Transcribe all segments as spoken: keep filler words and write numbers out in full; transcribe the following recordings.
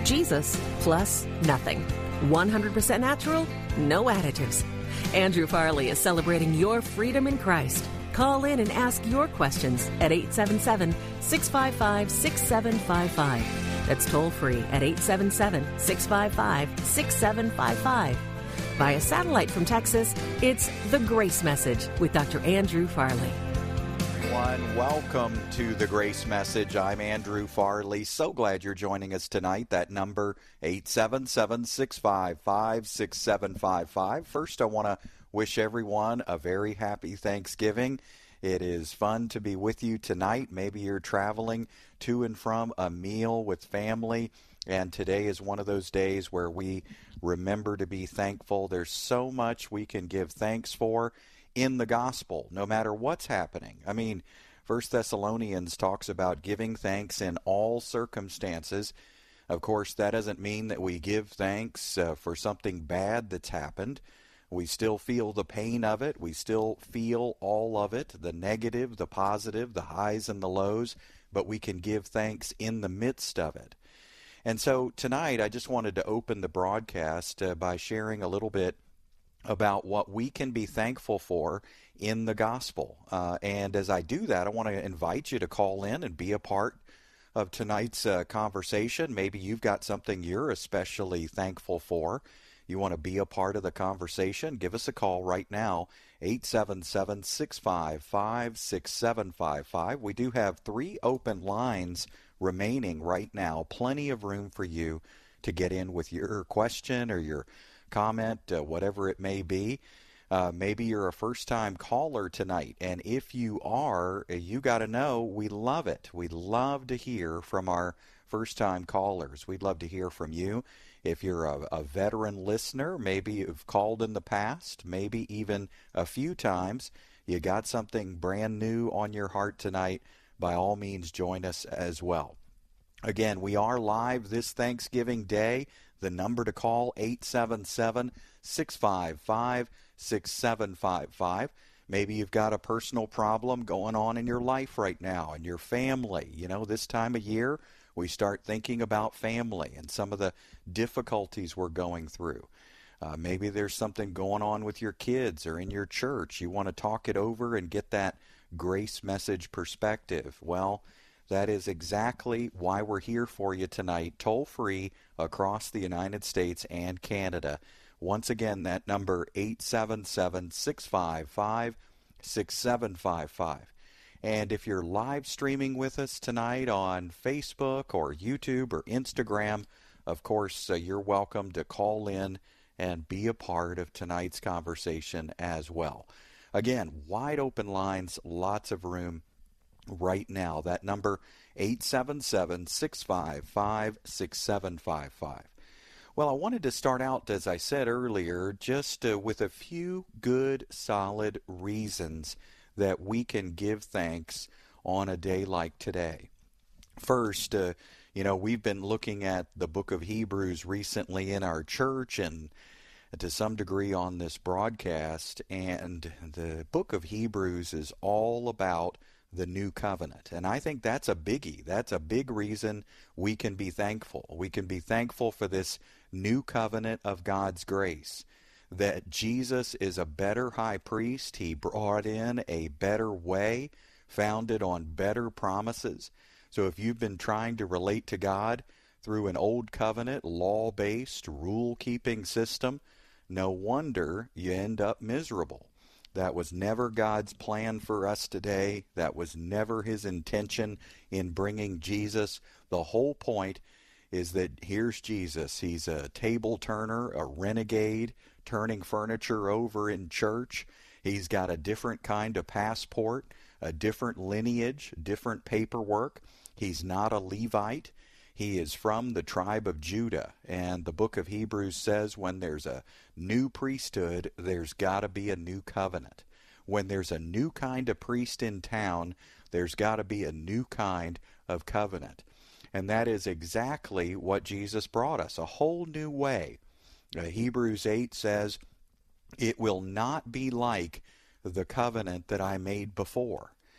Jesus plus nothing. one hundred percent natural, no additives. Andrew Farley is celebrating your freedom in Christ. Call in and ask your questions at eight seven seven, six five five, six seven five five. That's toll free at eight seven seven, six five five, six seven five five. Via satellite from Texas, it's The Grace Message with Doctor Andrew Farley. Everyone, welcome to The Grace Message. I'm Andrew Farley. So glad you're joining us tonight. That number, eight seven seven, six five five, six seven five five. First, I want to wish everyone a very happy Thanksgiving. It is fun to be with you tonight. Maybe you're traveling to and from a meal with family, and today is one of those days where we remember to be thankful. There's so much we can give thanks for in the gospel, no matter what's happening. I mean, First Thessalonians talks about giving thanks in all circumstances. Of course, that doesn't mean that we give thanks uh, for something bad that's happened. We still feel the pain of it. We still feel all of it, the negative, the positive, the highs and the lows, but we can give thanks in the midst of it. And so tonight, I just wanted to open the broadcast uh, by sharing a little bit about what we can be thankful for in the gospel. Uh, and as I do that, I want to invite you to call in and be a part of tonight's uh, conversation. Maybe you've got something you're especially thankful for. You want to be a part of the conversation, give us a call right now, eight seven seven, six five five, six seven five five. We do have three open lines remaining right now, plenty of room for you to get in with your question or your comment, uh, whatever it may be. Uh, maybe you're a first-time caller tonight, and if you are, you got to know we love it. We love to hear from our first-time callers. We'd love to hear from you. If you're a, a veteran listener, maybe you've called in the past, maybe even a few times, you got something brand new on your heart tonight, by all means join us as well. Again, we are live this Thanksgiving Day. The number to call, eight seven seven, six five five, six seven five five. Maybe you've got a personal problem going on in your life right now, and your family. You know, this time of year, we start thinking about family and some of the difficulties we're going through. Uh, maybe there's something going on with your kids or in your church. You want to talk it over and get that grace message perspective. Well, that is exactly why we're here for you tonight, toll-free across the United States and Canada. Once again, that number, eight seven seven, six five five, six seven five five. And if you're live streaming with us tonight on Facebook or YouTube or Instagram, of course, uh, you're welcome to call in and be a part of tonight's conversation as well. Again, wide open lines, lots of room right now. That number, eight seven seven, six five five, six seven five five. Well, I wanted to start out, as I said earlier, just uh, with a few good, solid reasons that we can give thanks on a day like today. First, uh, you know, we've been looking at the book of Hebrews recently in our church and to some degree on this broadcast, and the book of Hebrews is all about the new covenant. And I think that's a biggie. That's a big reason we can be thankful. We can be thankful for this new covenant of God's grace, that Jesus is a better high priest. He brought in a better way, founded on better promises. So if you've been trying to relate to God through an old covenant, law-based, rule-keeping system, no wonder you end up miserable. That was never God's plan for us today. That was never his intention in bringing Jesus. The whole point is that here's Jesus. He's a table turner, a renegade, turning furniture over in church. He's got a different kind of passport, a different lineage, different paperwork. He's not a Levite. He is from the tribe of Judah. And the book of Hebrews says when there's a new priesthood, there's got to be a new covenant. When there's a new kind of priest in town, there's got to be a new kind of covenant. And that is exactly what Jesus brought us, a whole new way. Uh, Hebrews eight says, it will not be like the covenant that I made before.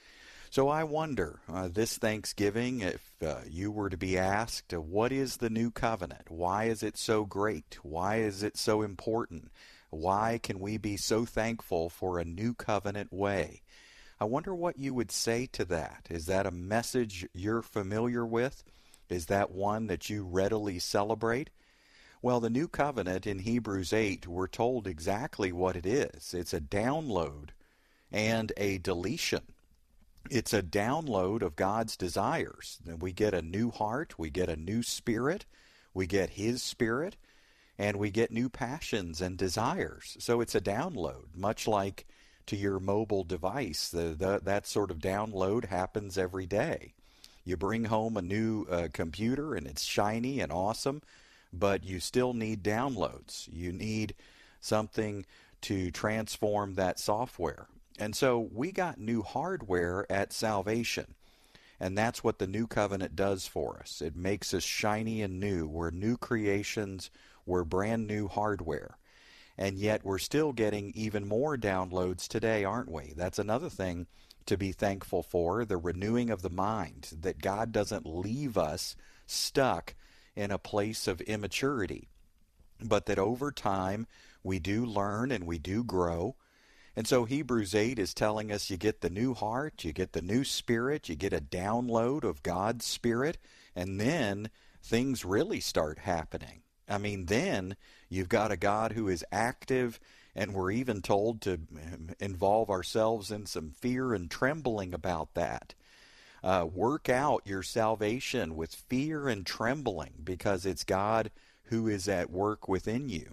So I wonder, uh, this Thanksgiving, if uh, you were to be asked, uh, what is the new covenant? Why is it so great? Why is it so important? Why can we be so thankful for a new covenant way? I wonder what you would say to that. Is that a message you're familiar with? Is that one that you readily celebrate? Well, the new covenant in Hebrews eight, we're told exactly what it is. It's a download and a deletion. It's a download of God's desires. We get a new heart, we get a new spirit, we get His Spirit, and we get new passions and desires. So it's a download, much like to your mobile device. The, the, that sort of download happens every day. You bring home a new uh, computer, and it's shiny and awesome, but you still need downloads. You need something to transform that software. And so we got new hardware at salvation, and that's what the new covenant does for us. It makes us shiny and new. We're new creations. We're brand new hardware. And yet we're still getting even more downloads today, aren't we? That's another thing to be thankful for, the renewing of the mind, that God doesn't leave us stuck in a place of immaturity, but that over time we do learn and we do grow. And so Hebrews eight is telling us you get the new heart, you get the new spirit, you get a download of God's Spirit, and then things really start happening. I mean, then you've got a God who is active, and we're even told to involve ourselves in some fear and trembling about that. Uh, work out your salvation with fear and trembling, because it's God who is at work within you.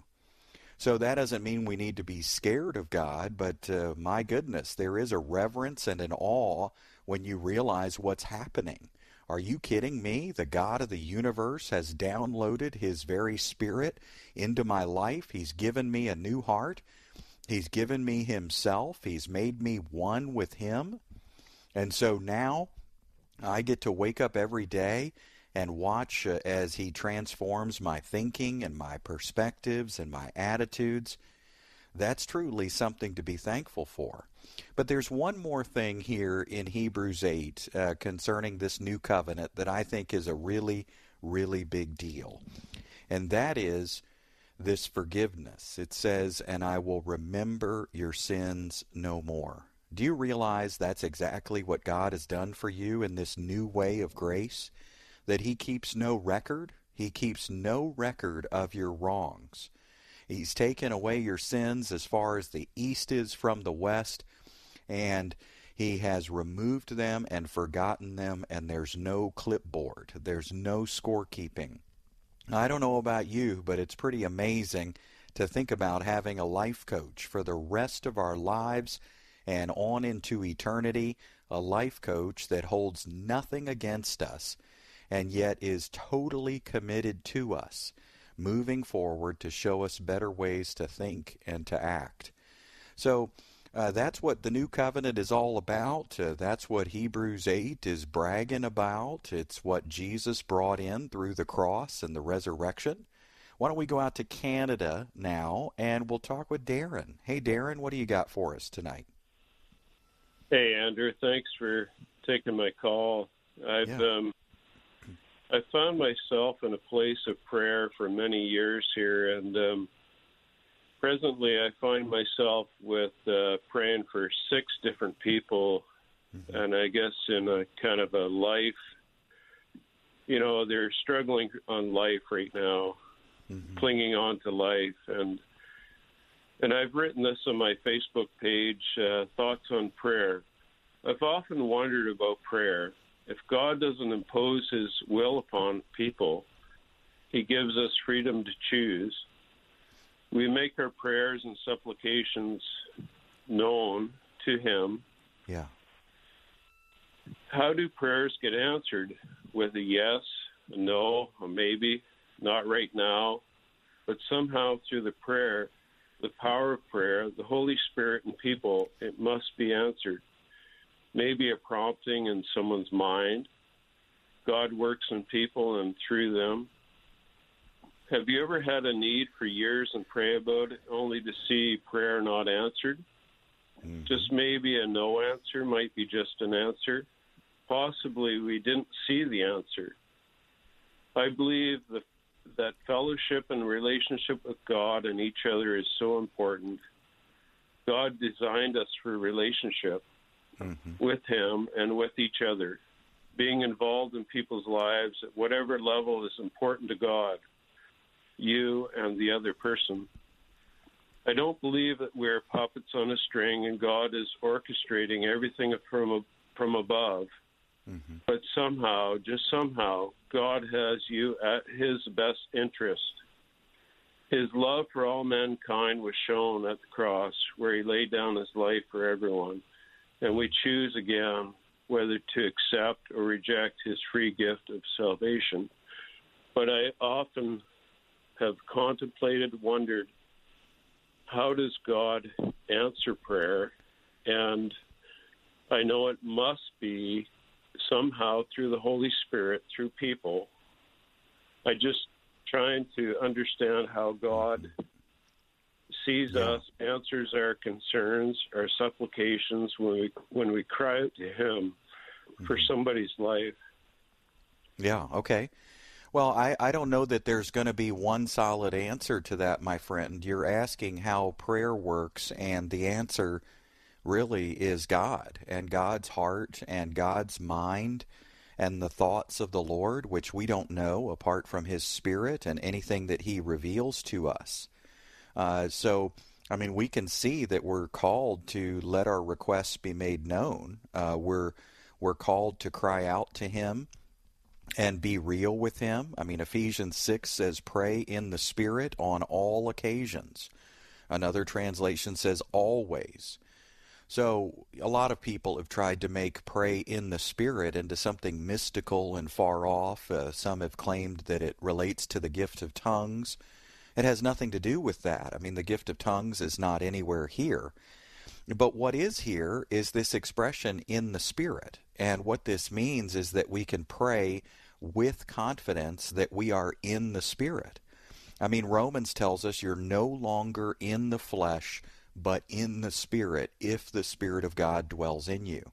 So that doesn't mean we need to be scared of God, but uh, my goodness, there is a reverence and an awe when you realize what's happening. Are you kidding me? The God of the universe has downloaded His very Spirit into my life. He's given me a new heart. He's given me Himself. He's made me one with Him. And so now I get to wake up every day and watch uh, as He transforms my thinking and my perspectives and my attitudes. That's truly something to be thankful for. But there's one more thing here in Hebrews eight uh, concerning this new covenant that I think is a really, really big deal. And that is this forgiveness. It says, "And I will remember your sins no more." Do you realize that's exactly what God has done for you in this new way of grace? That He keeps no record. He keeps no record of your wrongs. He's taken away your sins as far as the east is from the west, and He has removed them and forgotten them, and there's no clipboard. There's no scorekeeping. I don't know about you, but it's pretty amazing to think about having a life coach for the rest of our lives and on into eternity, a life coach that holds nothing against us and yet is totally committed to us, moving forward to show us better ways to think and to act. So uh, that's what the new covenant is all about. Uh, that's what Hebrews eight is bragging about. It's what Jesus brought in through the cross and the resurrection. Why don't we go out to Canada now, and we'll talk with Darren. Hey, Darren, what do you got for us tonight? Hey, Andrew. Thanks for taking my call. I've yeah. um, I found myself in a place of prayer for many years here, and um, presently I find myself with uh, praying for six different people, mm-hmm. and I guess in a kind of a life, you know, they're struggling on life right now, mm-hmm. clinging on to life, and and I've written this on my Facebook page, uh, Thoughts on Prayer. I've often wondered about prayer. If God doesn't impose His will upon people, He gives us freedom to choose. We make our prayers and supplications known to Him. Yeah. How do prayers get answered? With a yes, a no, a maybe, not right now, but somehow through the prayer, the power of prayer, the Holy Spirit and people, it must be answered. Maybe a prompting in someone's mind. God works in people and through them. Have you ever had a need for years and pray about it, only to see prayer not answered? Mm-hmm. Just maybe a no answer might be just an answer. possibly we didn't see the answer. I believe the, that fellowship and relationship with God and each other is so important. God designed us for relationship mm-hmm. with Him and with each other, being involved in people's lives at whatever level is important to God, you and the other person. I don't believe that we're puppets on a string and God is orchestrating everything from from above. Mm-hmm. But somehow, just somehow, God has you at His best interest. His love for all mankind was shown at the cross, where He laid down His life for everyone. And we choose again whether to accept or reject His free gift of salvation. But I often have contemplated, wondered, how does God answer prayer? And I know it must be somehow through the Holy Spirit, through people. I just trying to understand how God sees yeah. us, answers our concerns, our supplications when we when we cry out to Him mm-hmm. for somebody's life. Yeah, okay. Well, I, I don't know that there's going to be one solid answer to that, my friend. You're asking how prayer works, and the answer really is God and God's heart and God's mind and the thoughts of the Lord, which we don't know apart from His Spirit and anything that He reveals to us. Uh, so, I mean, we can see that we're called to let our requests be made known. Uh, we're we're called to cry out to Him and be real with Him. I mean, Ephesians six says, pray in the Spirit on all occasions. Another translation says, always. So a lot of people have tried to make pray in the Spirit into something mystical and far off. Uh, some have claimed that it relates to the gift of tongues. It has nothing to do with that. I mean, the gift of tongues is not anywhere here. But what is here is this expression in the Spirit. And what this means is that we can pray with confidence that we are in the Spirit. I mean, Romans tells us you're no longer in the flesh, but in the Spirit, if the Spirit of God dwells in you.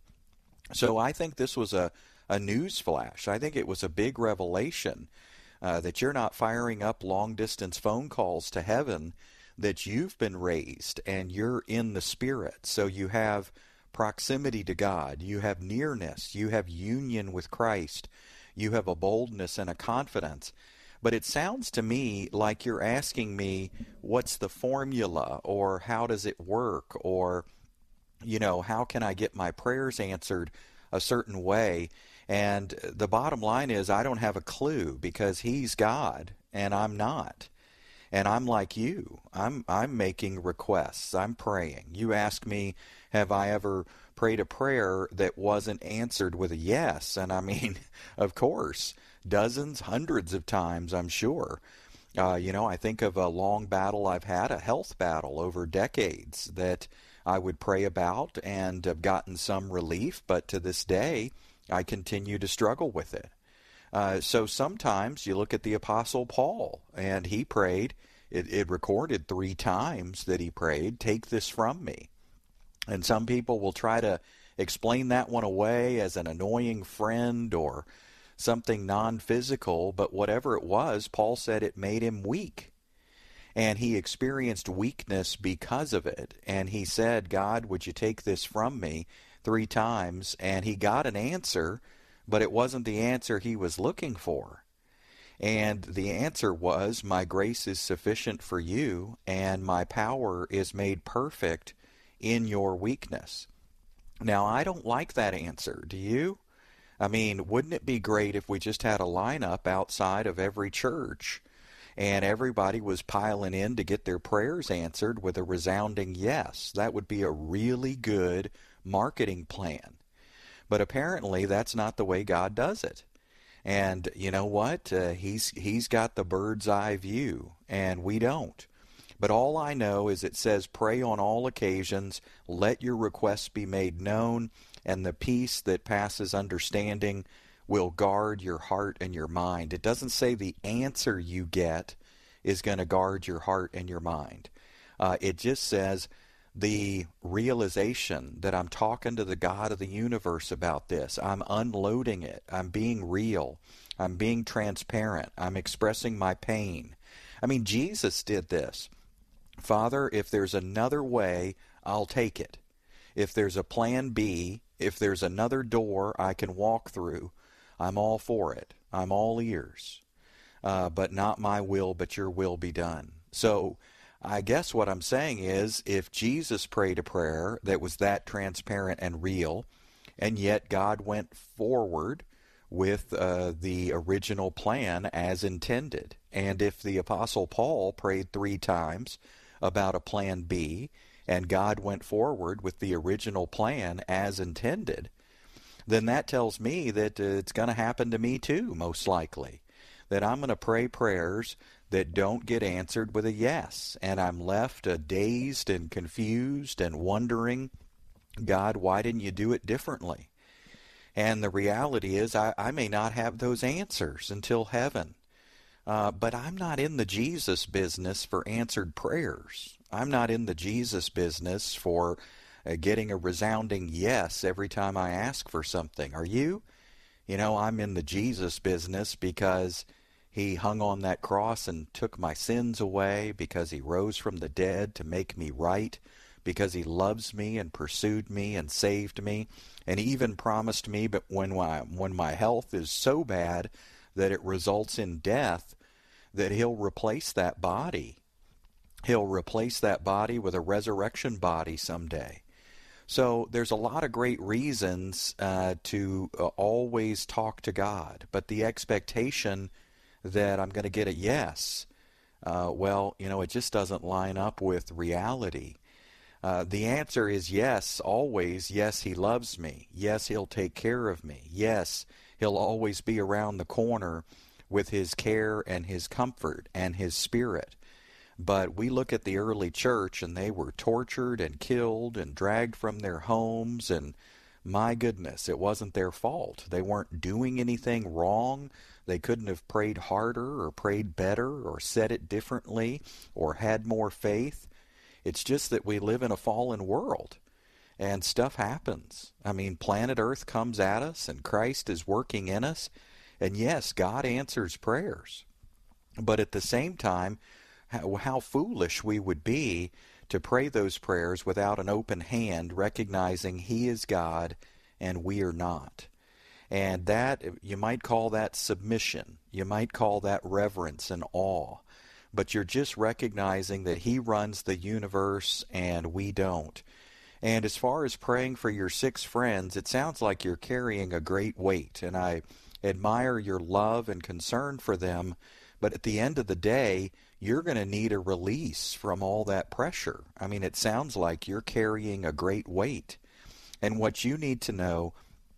So I think this was a, a news flash. I think it was a big revelation uh, that you're not firing up long-distance phone calls to heaven, that you've been raised and you're in the Spirit. So you have proximity to God, you have nearness, you have union with Christ, you have a boldness and a confidence. But it sounds to me like you're asking me, what's the formula, or how does it work, or, you know, how can I get my prayers answered a certain way? And the bottom line is I don't have a clue, because He's God and I'm not. And I'm like you. I'm I'm making requests. I'm praying. You ask me, have I ever prayed a prayer that wasn't answered with a yes? And I mean, of course. Dozens, hundreds of times, I'm sure. Uh, you know, I think of a long battle I've had, a health battle over decades that I would pray about and have gotten some relief, but to this day, I continue to struggle with it. Uh, so sometimes you look at the Apostle Paul, and he prayed, it, it recorded three times that he prayed, take this from me. And some people will try to explain that one away as an annoying friend or something non-physical, but whatever it was, Paul said it made him weak. And he experienced weakness because of it. And he said, God, would you take this from me three times? And he got an answer, but it wasn't the answer he was looking for. And the answer was, my grace is sufficient for you, and my power is made perfect in your weakness. Now, I don't like that answer. Do you? I mean, wouldn't it be great if we just had a lineup outside of every church and everybody was piling in to get their prayers answered with a resounding yes? That would be a really good marketing plan. But apparently that's not the way God does it. And you know what? Uh, he's he's got the bird's eye view, and we don't. But all I know is it says, pray on all occasions, let your requests be made known, and the peace that passes understanding will guard your heart and your mind. It doesn't say the answer you get is going to guard your heart and your mind. Uh, it just says the realization that I'm talking to the God of the universe about this. I'm unloading it. I'm being real. I'm being transparent. I'm expressing my pain. I mean, Jesus did this. Father, if there's another way, I'll take it. If there's a plan B, if there's another door I can walk through, I'm all for it. I'm all ears. Uh, but not my will, but your will be done. So I guess what I'm saying is, if Jesus prayed a prayer that was that transparent and real, and yet God went forward with uh, the original plan as intended, and if the Apostle Paul prayed three times about a plan B, and God went forward with the original plan as intended, then that tells me that uh, it's going to happen to me too, most likely. That I'm going to pray prayers that don't get answered with a yes, and I'm left uh, dazed and confused and wondering, God, why didn't you do it differently? And the reality is I, I may not have those answers until heaven. Uh, but I'm not in the Jesus business for answered prayers. I'm not in the Jesus business for uh, getting a resounding yes every time I ask for something. Are you? You know, I'm in the Jesus business because he hung on that cross and took my sins away, because he rose from the dead to make me right, because he loves me and pursued me and saved me, and he even promised me, but when my, when my health is so bad that it results in death, that he'll replace that body. He'll replace that body with a resurrection body someday. So there's a lot of great reasons uh, to uh, always talk to God, but the expectation that I'm going to get a yes, uh, well, you know, it just doesn't line up with reality. Uh, the answer is yes, always. Yes, he loves me. Yes, he'll take care of me. Yes, he'll always be around the corner with his care and his comfort and his spirit. But we look at the early church, and they were tortured and killed and dragged from their homes, and my goodness, it wasn't their fault. They weren't doing anything wrong. They couldn't have prayed harder or prayed better or said it differently or had more faith. It's just that we live in a fallen world, and stuff happens. I mean, planet Earth comes at us, and Christ is working in us. And yes, God answers prayers. But at the same time, how, how foolish we would be to pray those prayers without an open hand, recognizing he is God and we are not. And that, you might call that submission. You might call that reverence and awe. But you're just recognizing that he runs the universe and we don't. And as far as praying for your six friends, it sounds like you're carrying a great weight. And I admire your love and concern for them. But at the end of the day, you're going to need a release from all that pressure. I mean, it sounds like you're carrying a great weight. And what you need to know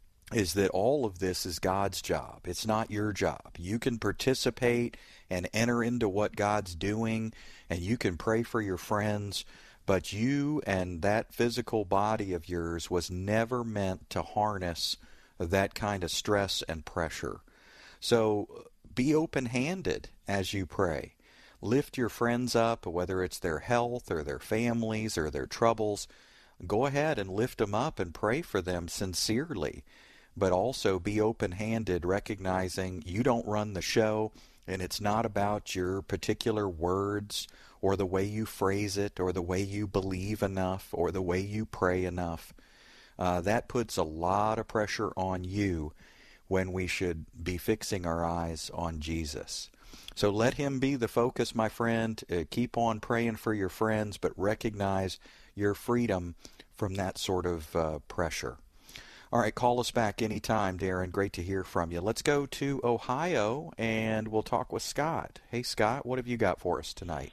is that all of this is God's job. It's not your job. You can participate and enter into what God's doing, and you can pray for your friends, but you and that physical body of yours was never meant to harness that kind of stress and pressure. So be open-handed as you pray. Lift your friends up, whether it's their health or their families or their troubles. Go ahead and lift them up and pray for them sincerely. But also be open-handed, recognizing you don't run the show, and it's not about your particular words or the way you phrase it or the way you believe enough or the way you pray enough. Uh, that puts a lot of pressure on you when we should be fixing our eyes on Jesus. So let him be the focus, my friend. Uh, keep on praying for your friends, but recognize your freedom from that sort of uh, pressure. All right, call us back anytime, Darren. Great to hear from you. Let's go to Ohio, and we'll talk with Scott. Hey, Scott, what have you got for us tonight?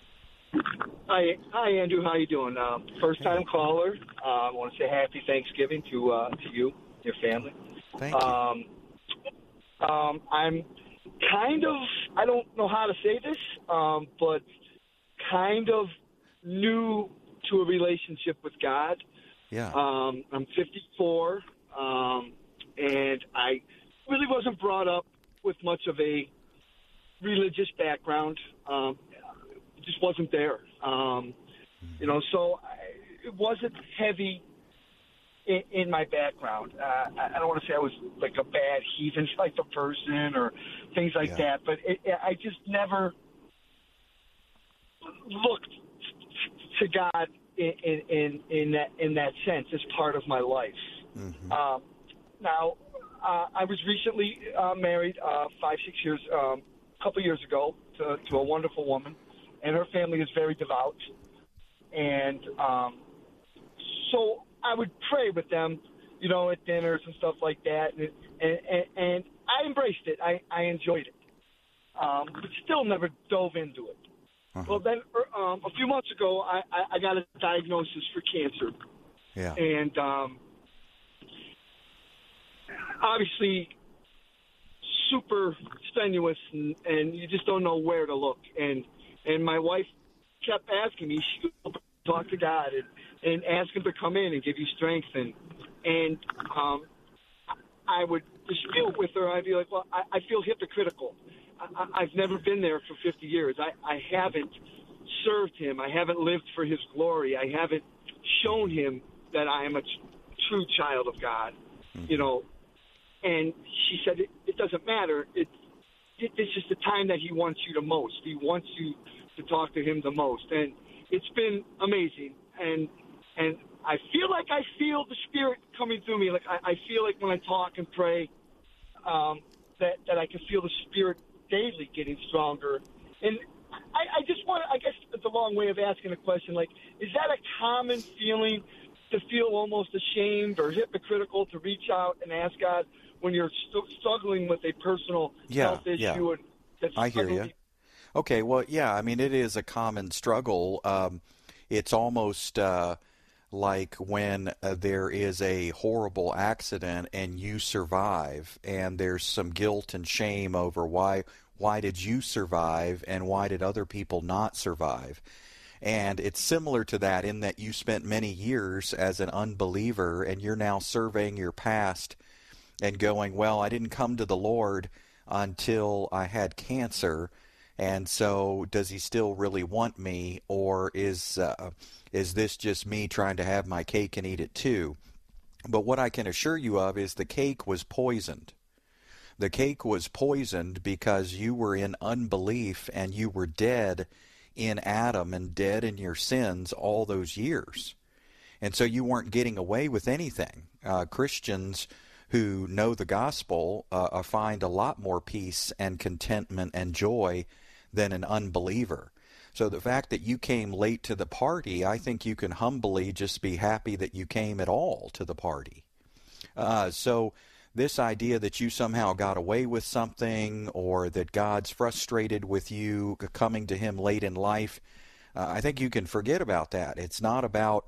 Hi, hi, Andrew. How you doing? Uh, first-time caller. Uh, I want to say happy Thanksgiving to uh, to you, your family. Thank you. Um, um, I'm kind of, I don't know how to say this, um, but kind of new to a relationship with God. Yeah. Um, I'm fifty-four. Um, and I really wasn't brought up with much of a religious background. Um, it just wasn't there. Um, you know, so it wasn't heavy in, in my background. Uh, I, I don't want to say I was like a bad heathen type of person or things like yeah. that, but it, I just never looked to God in in in that in that sense as part of my life. Mm-hmm. Um, now, uh, I was recently uh, married uh, five six years um, a couple years ago to, to a wonderful woman, and her family is very devout, and um, so I would pray with them, you know, at dinners and stuff like that, and and, and, and I embraced it. I, I enjoyed it, um, but still never dove into it. Uh-huh. Well, then um, a few months ago, I, I, I got a diagnosis for cancer. Yeah. And um, obviously super strenuous, and, and you just don't know where to look. And and my wife kept asking me, she would talk to God and, and ask him to come in and give you strength. And, and um, I would dispute with her. I'd be like, well, I, I feel hypocritical. I, I've never been there for fifty years. I, I haven't served him. I haven't lived for his glory. I haven't shown him that I am a t- true child of God, mm-hmm. you know. And she said, it, it doesn't matter. It, it, it's just the time that he wants you the most. He wants you to talk to him the most. And it's been amazing. And and I feel like I feel the Spirit coming through me. Like I, I feel like when I talk and pray, um, that, that I can feel the Spirit daily getting stronger. And I, I just want to, I guess it's a long way of asking a question, like, is that a common feeling to feel almost ashamed or hypocritical to reach out and ask God when you're st- struggling with a personal yeah, health issue? Yeah. And that's I hear you. Okay, well, yeah, I mean, it is a common struggle. Um, it's almost uh, like when uh, there is a horrible accident and you survive, and there's some guilt and shame over why why did you survive and why did other people not survive. And it's similar to that in that you spent many years as an unbeliever and you're now surveying your past and going, well, I didn't come to the Lord until I had cancer, and so does he still really want me, or is uh, is this just me trying to have my cake and eat it too? But what I can assure you of is the cake was poisoned. The cake was poisoned because you were in unbelief and you were dead in Adam and dead in your sins all those years. And so you weren't getting away with anything. Uh, Christians who know the gospel uh, find a lot more peace and contentment and joy than an unbeliever. So the fact that you came late to the party, I think you can humbly just be happy that you came at all to the party. Uh, so this idea that you somehow got away with something or that God's frustrated with you coming to him late in life, uh, I think you can forget about that. It's not about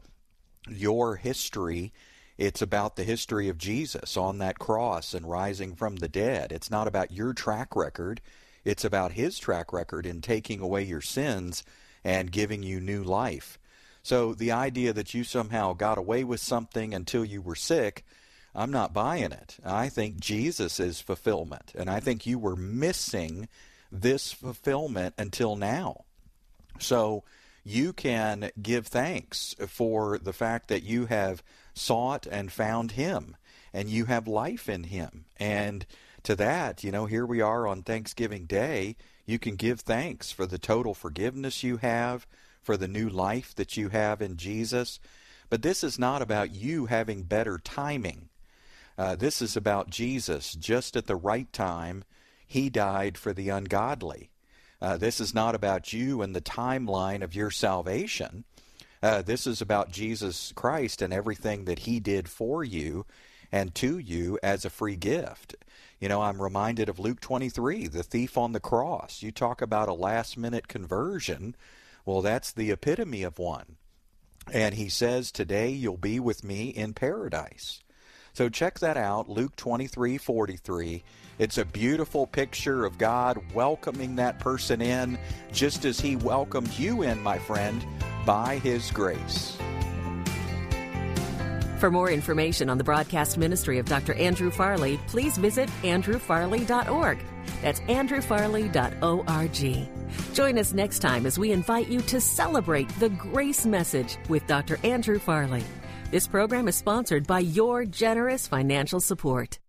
your history. It's about the history of Jesus on that cross and rising from the dead. It's not about your track record. It's about his track record in taking away your sins and giving you new life. So the idea that you somehow got away with something until you were sick, I'm not buying it. I think Jesus is fulfillment, and I think you were missing this fulfillment until now. So you can give thanks for the fact that you have sought and found him, and you have life in him. And to that, you know, here we are on Thanksgiving Day. You can give thanks for the total forgiveness you have, for the new life that you have in Jesus. But this is not about you having better timing. Uh, this is about Jesus. Just at the right time, he died for the ungodly. Uh, this is not about you and the timeline of your salvation. Uh, this is about Jesus Christ and everything that he did for you and to you as a free gift. You know, I'm reminded of Luke twenty-three, the thief on the cross. You talk about a last-minute conversion. Well, that's the epitome of one. And he says, today you'll be with me in paradise. So check that out, Luke twenty-three forty-three. It's a beautiful picture of God welcoming that person in, just as he welcomed you in, my friend, by his grace. For more information on the broadcast ministry of Doctor Andrew Farley, please visit andrew farley dot org. That's andrew farley dot org. Join us next time as we invite you to celebrate the Grace Message with Doctor Andrew Farley. This program is sponsored by your generous financial support.